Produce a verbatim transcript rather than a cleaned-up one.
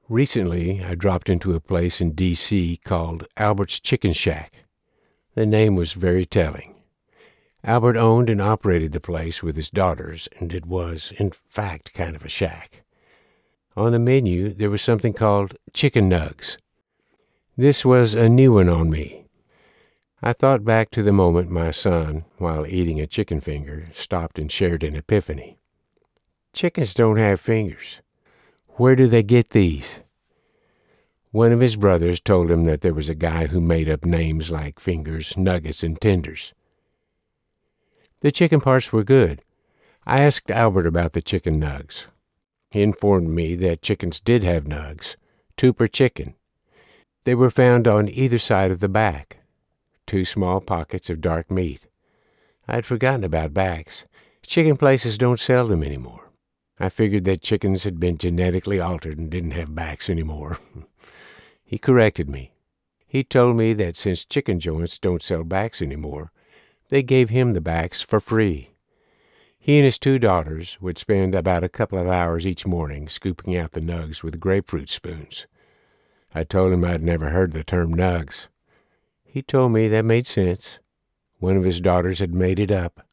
Recently, I dropped into a place in D C called Albert's Chicken Shack. The name was very telling. Albert owned and operated the place with his daughters, and it was, in fact, kind of a shack. On the menu, there was something called chicken nugs. This was a new one on me. I thought back to the moment my son, while eating a chicken finger, stopped and shared an epiphany. Chickens don't have fingers. Where do they get these? One of his brothers told him that there was a guy who made up names like fingers, nuggets, and tenders. The chicken parts were good. I asked Albert about the chicken nugs. He informed me that chickens did have nugs, two per chicken. They were found on either side of the back, two small pockets of dark meat. I'd forgotten about backs. Chicken places don't sell them anymore. I figured that chickens had been genetically altered and didn't have backs anymore. He corrected me. He told me that since chicken joints don't sell backs anymore, they gave him the backs for free. He and his two daughters would spend about a couple of hours each morning scooping out the nugs with grapefruit spoons. I told him I'd never heard the term nugs. He told me that made sense. One of his daughters had made it up.